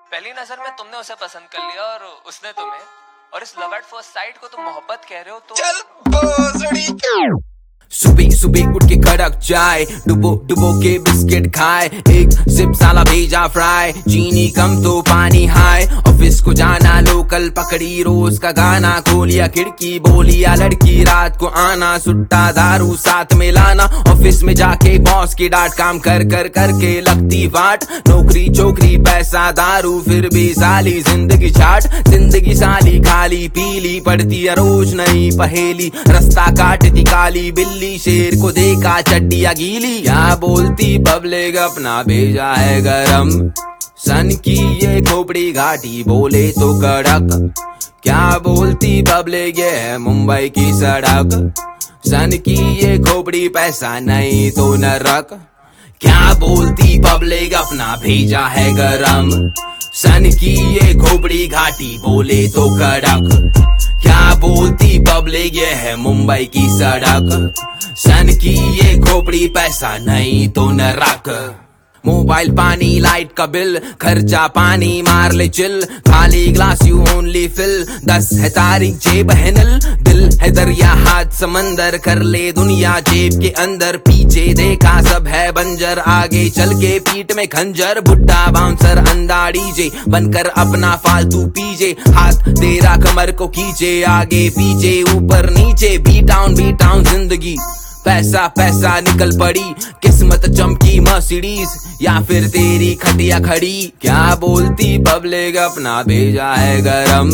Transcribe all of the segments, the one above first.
पहली नजर में तुमने उसे पसंद कर लिया और उसने तुम्हें, और इस लव एट फर्स्ट साइट को तुम मोहब्बत कह रहे हो तो सुबह सुबह उठ के कड़क चाय, डुबो डुबो के बिस्किट खाए, एक सिप साला भेजा फ्राई, चीनी कम तो पानी हाई। ऑफिस को जाना लोकल पकड़ी रोज का गाना, खोलिया खिड़की बोलिया लड़की रात को आना, सुट्टा दारू साथ में लाना। ऑफिस में जाके बॉस की डांट, काम कर कर करके लगती वाट, नौकरी चोकरी पैसा दारू फिर भी साली जिंदगी चाट। जिंदगी साली खाली पीली पड़ती है रोज नई पहेली, रास्ता काटती काली बिल्ली, शेर को देखा चड्डिया गीली। क्या बोलती पब्लिक अपना भेजा है गरम, सन की ये खोपड़ी घाटी बोले तो कड़क। क्या बोलती पब्लिक ये है मुंबई की सड़क, सन की ये खोपड़ी पैसा नहीं तो नरक। क्या बोलती पब्लिक अपना भेजा है गरम, सन की ये खोपड़ी घाटी बोले तो कड़क। क्या बोलती पब्लिक ये है मुंबई की सड़क, सन की ये खोपड़ी पैसा नहीं तो नरक। मोबाइल पानी लाइट का बिल खर्चा पानी मार ले चिल, खाली ग्लास यू ओनली फिल, 10 है तारीख जेब है नील, दिल है दरिया हाथ समंदर, कर ले दुनिया जेब के अंदर। पीछे देखा सब है बंजर, आगे चल के पीठ में खंजर, बुड्ढा बाउंसर अंधा डीजे बनकर अपना फालतू पीजे, हाथ तेरा कमर को खींचे आगे पीछे ऊपर नीचे। बी टाउन जिंदगी पैसा पैसा निकल पड़ी, किस्मत चमकी मर्सिडीज या फिर तेरी खटिया खड़ी। क्या बोलती पब्लिक अपना भेजा है गरम,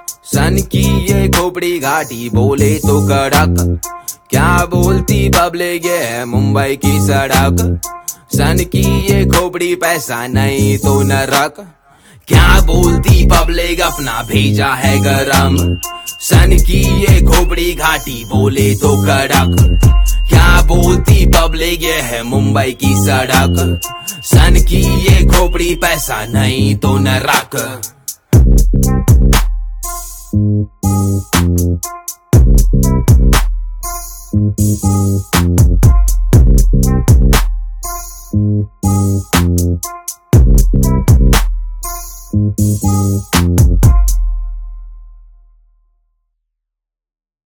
सन की ये खोपड़ी घाटी बोले तो कड़क। क्या बोलती पब्लिक ये है मुंबई की सड़क, सन की ये खोपड़ी पैसा नहीं तो नरक। क्या बोलती पब्लिक अपना भेजा है गरम, सन की ये खोपड़ी घाटी बोले तो कड़क। क्या बोलती पब्लिक ये है मुंबई की सड़क, सन की ये खोपड़ी पैसा नहीं तो नरक।